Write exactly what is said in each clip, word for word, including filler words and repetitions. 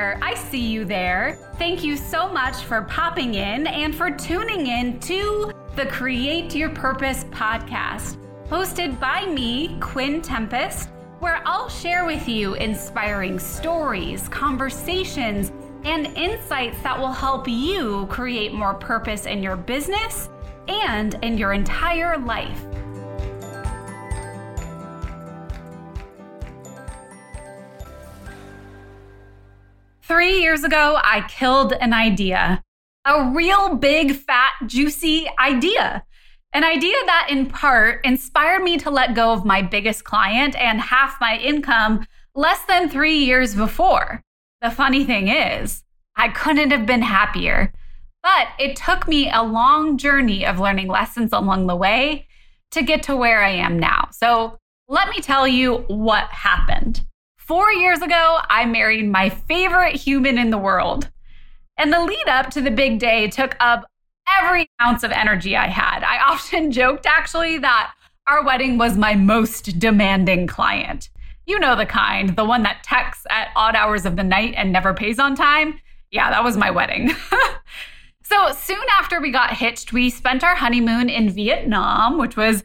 there. I see you there. Thank you so much for popping in and for tuning in to the Create Your Purpose podcast, hosted by me, Quinn Tempest, where I'll share with you inspiring stories, conversations, and insights that will help you create more purpose in your business and in your entire life. Three years ago, I killed an idea, a real big, fat, juicy idea. An idea that in part inspired me to let go of my biggest client and half my income less than three years before. The funny thing is, I couldn't have been happier, but it took me a long journey of learning lessons along the way to get to where I am now. So let me tell you what happened. Four years ago, I married my favorite human in the world. And the lead up to the big day took up every ounce of energy I had. I often joked, actually, that our wedding was my most demanding client. You know the kind, the one that texts at odd hours of the night and never pays on time. Yeah, that was my wedding. So soon after we got hitched, we spent our honeymoon in Vietnam, which was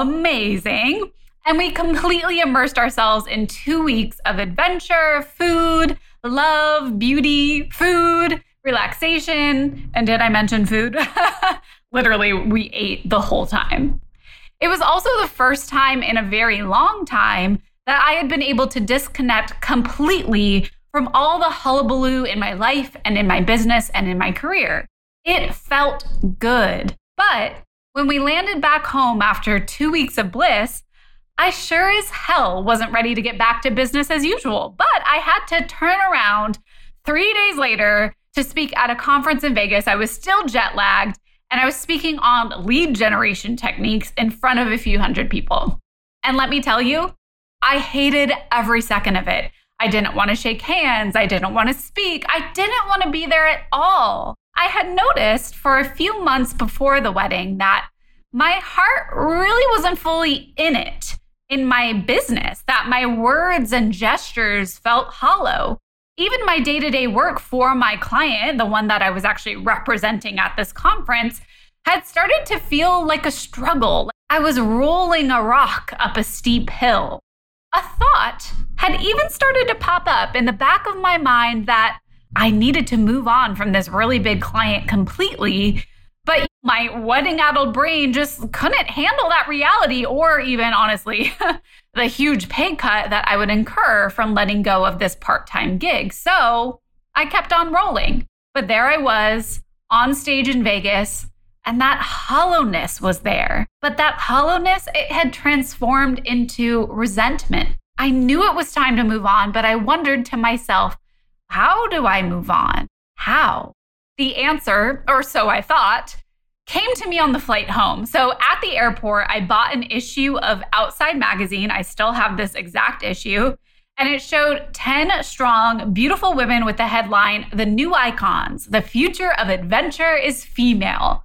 amazing. And we completely immersed ourselves in two weeks of adventure, food, love, beauty, food, relaxation. And did I mention food? Literally, we ate the whole time. It was also the first time in a very long time that I had been able to disconnect completely from all the hullabaloo in my life and in my business and in my career. It felt good. But when we landed back home after two weeks of bliss, I sure as hell wasn't ready to get back to business as usual. But I had to turn around three days later to speak at a conference in Vegas. I was still jet lagged, and I was speaking on lead generation techniques in front of a few hundred people. And let me tell you, I hated every second of it. I didn't want to shake hands. I didn't want to speak. I didn't want to be there at all. I had noticed for a few months before the wedding that my heart really wasn't fully in it, in my business, that my words and gestures felt hollow. Even my day-to-day work for my client, the one that I was actually representing at this conference, had started to feel like a struggle. I was rolling a rock up a steep hill. A thought had even started to pop up in the back of my mind that I needed to move on from this really big client completely, but my wedding-addled brain just couldn't handle that reality or even, honestly, the huge pay cut that I would incur from letting go of this part-time gig. So I kept on rolling. But there I was on stage in Vegas, and that hollowness was there. But that hollowness, it had transformed into resentment. I knew it was time to move on, but I wondered to myself, how do I move on? How? The answer, or so I thought, came to me on the flight home. So at the airport, I bought an issue of Outside Magazine. I still have this exact issue. And it showed ten strong, beautiful women with the headline, "The New Icons, the Future of Adventure is Female."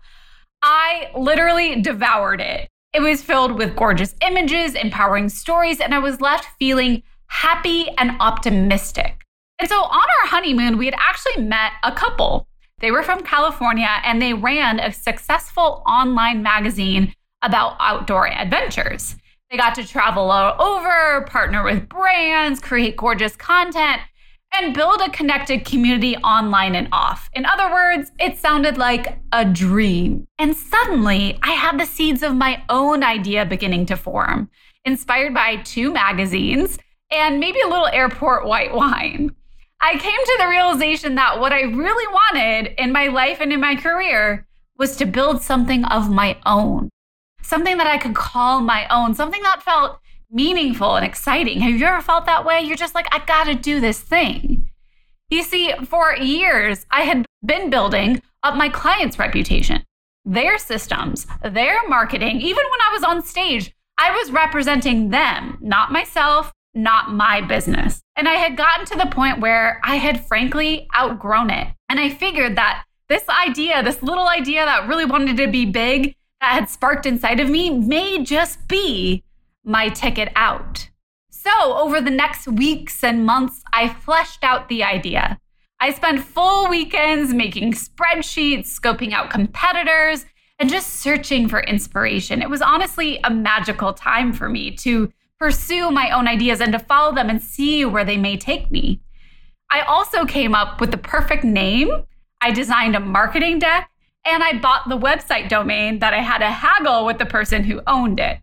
I literally devoured it. It was filled with gorgeous images, empowering stories, and I was left feeling happy and optimistic. And so on our honeymoon, we had actually met a couple. They were from California, and they ran a successful online magazine about outdoor adventures. They got to travel all over, partner with brands, create gorgeous content, and build a connected community online and off. In other words, it sounded like a dream. And suddenly, I had the seeds of my own idea beginning to form, inspired by two magazines and maybe a little airport white wine. I came to the realization that what I really wanted in my life and in my career was to build something of my own, something that I could call my own, something that felt meaningful and exciting. Have you ever felt that way? You're just like, I gotta do this thing. You see, for years, I had been building up my clients' reputation, their systems, their marketing. Even when I was on stage, I was representing them, not myself, not my business. And I had gotten to the point where I had frankly outgrown it. And I figured that this idea, this little idea that really wanted to be big, that had sparked inside of me, may just be my ticket out. So over the next weeks and months, I fleshed out the idea. I spent full weekends making spreadsheets, scoping out competitors, and just searching for inspiration. It was honestly a magical time for me to pursue my own ideas and to follow them and see where they may take me. I also came up with the perfect name. I designed a marketing deck, and I bought the website domain that I had to haggle with the person who owned it.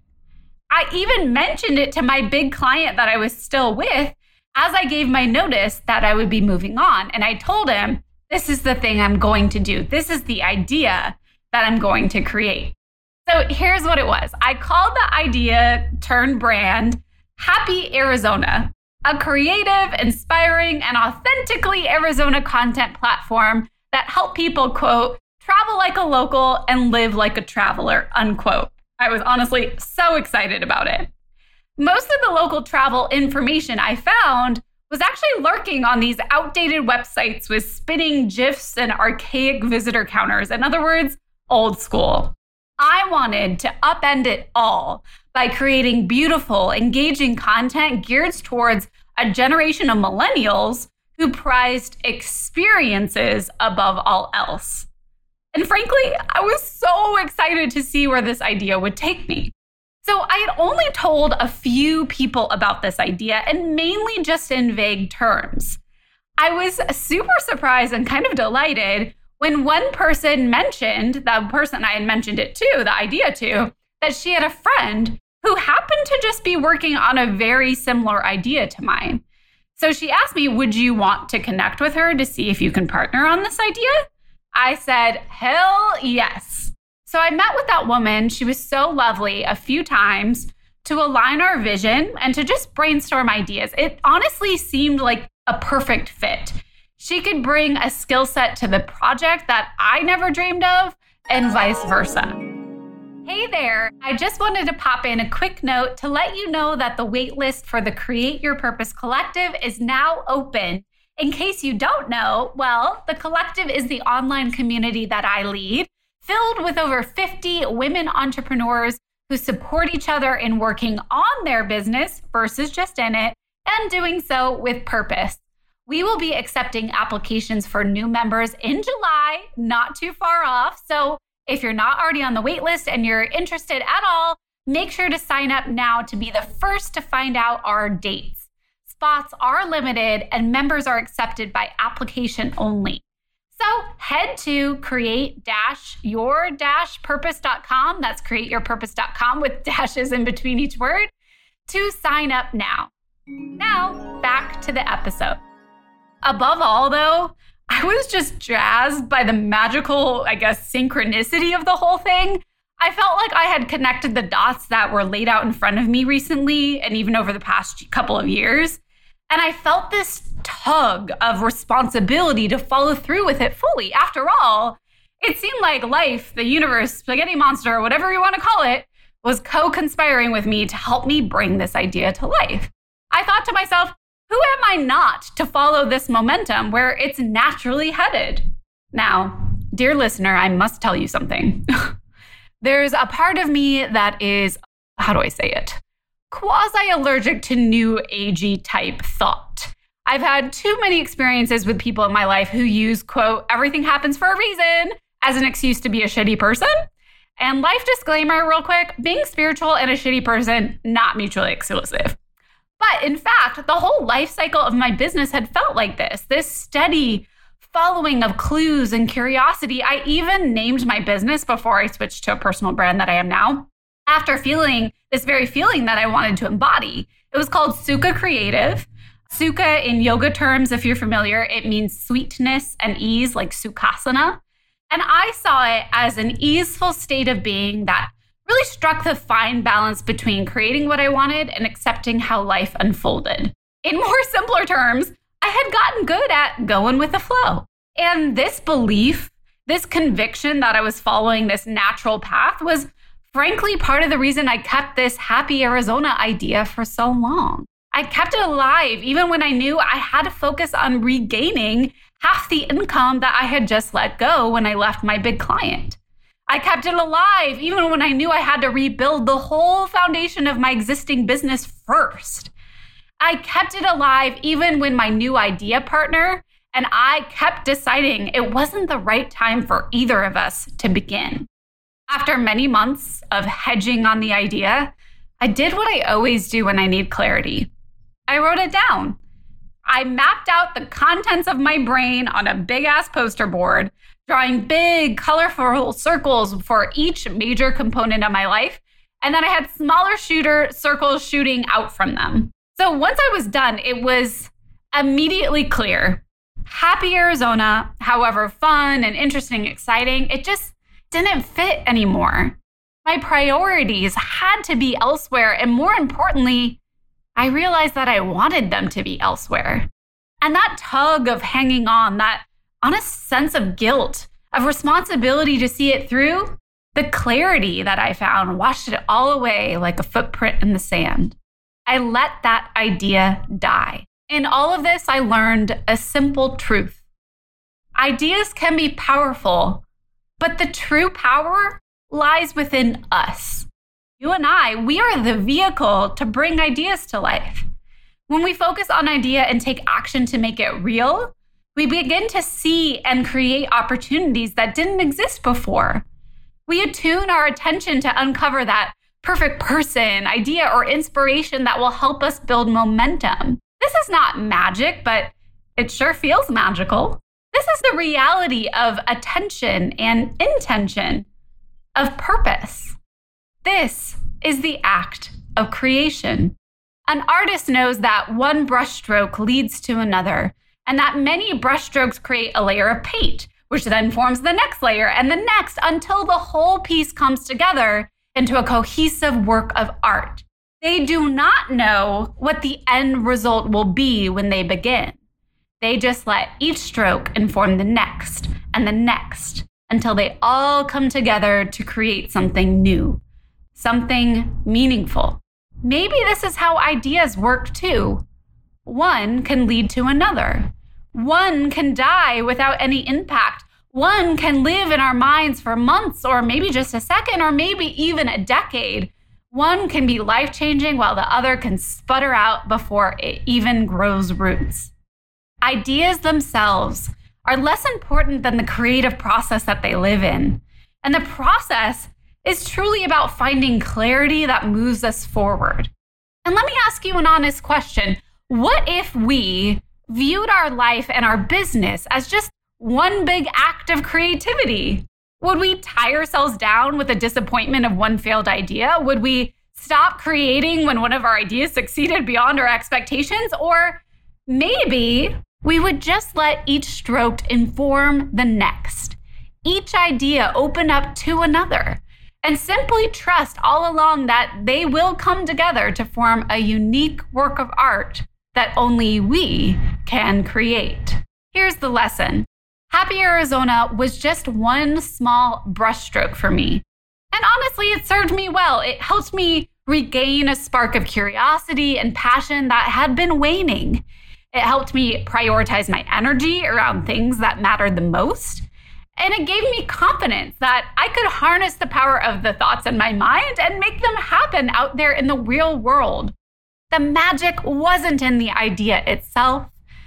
I even mentioned it to my big client that I was still with as I gave my notice that I would be moving on. And I told him, this is the thing I'm going to do. This is the idea that I'm going to create. So here's what it was. I called the idea turned brand Happy Arizona, a creative, inspiring, and authentically Arizona content platform that helped people, quote, travel like a local and live like a traveler, unquote. I was honestly so excited about it. Most of the local travel information I found was actually lurking on these outdated websites with spinning GIFs and archaic visitor counters. In other words, old school. I wanted to upend it all by creating beautiful, engaging content geared towards a generation of millennials who prized experiences above all else. And frankly, I was so excited to see where this idea would take me. So I had only told a few people about this idea, and mainly just in vague terms. I was super surprised and kind of delighted when one person mentioned, the person I had mentioned it to, the idea to, that she had a friend who happened to just be working on a very similar idea to mine. So she asked me, would you want to connect with her to see if you can partner on this idea? I said, hell yes. So I met with that woman. She was so lovely a few times to align our vision and to just brainstorm ideas. It honestly seemed like a perfect fit. She could bring a skill set to the project that I never dreamed of, and vice versa. Hey there, I just wanted to pop in a quick note to let you know that the waitlist for the Create Your Purpose Collective is now open. In case you don't know, well, the collective is the online community that I lead, filled with over fifty women entrepreneurs who support each other in working on their business versus just in it, and doing so with purpose. We will be accepting applications for new members in July, not too far off. So if you're not already on the wait list and you're interested at all, make sure to sign up now to be the first to find out our dates. Spots are limited and members are accepted by application only. So head to create your purpose dot com. That's create your purpose dot com with dashes in between each word to sign up now. Now, back to the episode. Above all, though, I was just jazzed by the magical, I guess, synchronicity of the whole thing. I felt like I had connected the dots that were laid out in front of me recently and even over the past couple of years. And I felt this tug of responsibility to follow through with it fully. After all, it seemed like life, the universe, spaghetti monster, whatever you want to call it, was co-conspiring with me to help me bring this idea to life. I thought to myself, who am I not to follow this momentum where it's naturally headed? Now, dear listener, I must tell you something. There's a part of me that is, how do I say it? Quasi-allergic to new agey type thought. I've had too many experiences with people in my life who use, quote, everything happens for a reason as an excuse to be a shitty person. And life disclaimer real quick, being spiritual and a shitty person, not mutually exclusive. But in fact, the whole life cycle of my business had felt like this, this steady following of clues and curiosity. I even named my business before I switched to a personal brand that I am now, after feeling this very feeling that I wanted to embody. It was called Sukha Creative. Sukha in yoga terms, if you're familiar, it means sweetness and ease, like Sukhasana. And I saw it as an easeful state of being that really struck the fine balance between creating what I wanted and accepting how life unfolded. In more simpler terms, I had gotten good at going with the flow. And this belief, this conviction that I was following this natural path was frankly part of the reason I kept this Happy Arizona idea for so long. I kept it alive even when I knew I had to focus on regaining half the income that I had just let go when I left my big client. I kept it alive even when I knew I had to rebuild the whole foundation of my existing business first. I kept it alive even when my new idea partner And I kept deciding it wasn't the right time for either of us to begin. After many months of hedging on the idea, I did what I always do when I need clarity. I wrote it down. I mapped out the contents of my brain on a big-ass poster board, drawing big, colorful circles for each major component of my life. And then I had smaller shooter circles shooting out from them. So once I was done, it was immediately clear. Happy Arizona, however fun and interesting, exciting, it just didn't fit anymore. My priorities had to be elsewhere. And more importantly, I realized that I wanted them to be elsewhere. And that tug of hanging on, that honest sense of guilt, of responsibility to see it through, the clarity that I found washed it all away like a footprint in the sand. I let that idea die. In all of this, I learned a simple truth. Ideas can be powerful, but the true power lies within us. You and I, we are the vehicle to bring ideas to life. When we focus on an idea and take action to make it real, we begin to see and create opportunities that didn't exist before. We attune our attention to uncover that perfect person, idea, or inspiration that will help us build momentum. This is not magic, but it sure feels magical. This is the reality of attention and intention, of purpose. This is the act of creation. An artist knows that one brushstroke leads to another, and that many brushstrokes create a layer of paint, which then forms the next layer and the next until the whole piece comes together into a cohesive work of art. They do not know what the end result will be when they begin. They just let each stroke inform the next and the next until they all come together to create something new, something meaningful. Maybe this is how ideas work too. One can lead to another. One can die without any impact. One can live in our minds for months or maybe just a second or maybe even a decade. One can be life-changing while the other can sputter out before it even grows roots. Ideas themselves are less important than the creative process that they live in. And the process is truly about finding clarity that moves us forward. And let me ask you an honest question. What if we viewed our life and our business as just one big act of creativity? Would we tie ourselves down with the disappointment of one failed idea? Would we stop creating when one of our ideas succeeded beyond our expectations? Or maybe we would just let each stroke inform the next, each idea open up to another, and simply trust all along that they will come together to form a unique work of art that only we can create. Here's the lesson. Happy Arizona was just one small brushstroke for me. And honestly, it served me well. It helped me regain a spark of curiosity and passion that had been waning. It helped me prioritize my energy around things that mattered the most. And it gave me confidence that I could harness the power of the thoughts in my mind and make them happen out there in the real world. The magic wasn't in the idea itself.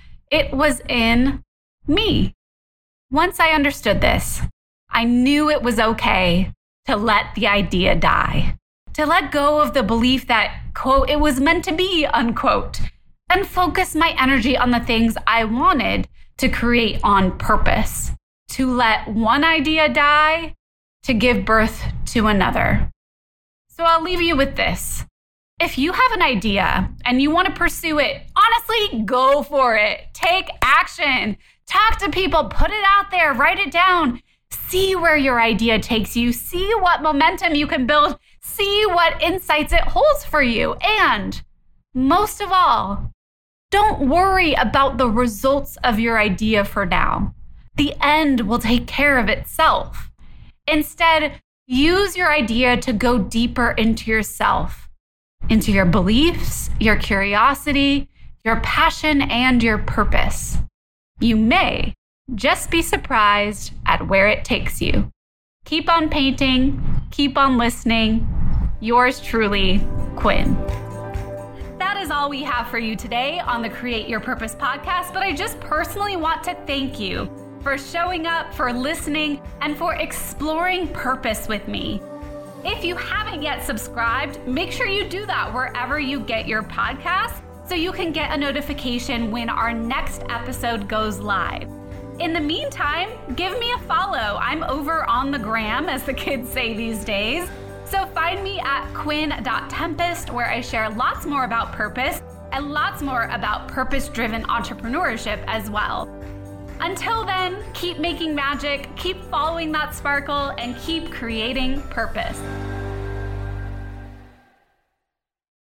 It was in me. Once I understood this, I knew it was okay to let the idea die, to let go of the belief that, quote, it was meant to be, unquote, and focus my energy on the things I wanted to create on purpose, to let one idea die, to give birth to another. So I'll leave you with this. If you have an idea and you want to pursue it, honestly, go for it. Take action. Talk to people, put it out there, write it down. See where your idea takes you. See what momentum you can build. See what insights it holds for you. And most of all, don't worry about the results of your idea for now. The end will take care of itself. Instead, use your idea to go deeper into yourself, into your beliefs, your curiosity, your passion, and your purpose. You may just be surprised at where it takes you. Keep on painting, keep on listening. Yours truly, Quinn. That is is all we have for you today on the Create Your Purpose podcast, but I just personally want to thank you for showing up, for listening, and for exploring purpose with me. If you haven't yet subscribed, make sure you do that wherever you get your podcasts so you can get a notification when our next episode goes live. In the meantime, give me a follow. I'm over on the gram, as the kids say these days. So find me at quinn dot tempest, where I share lots more about purpose and lots more about purpose-driven entrepreneurship as well. Until then, keep making magic, keep following that sparkle, and keep creating purpose.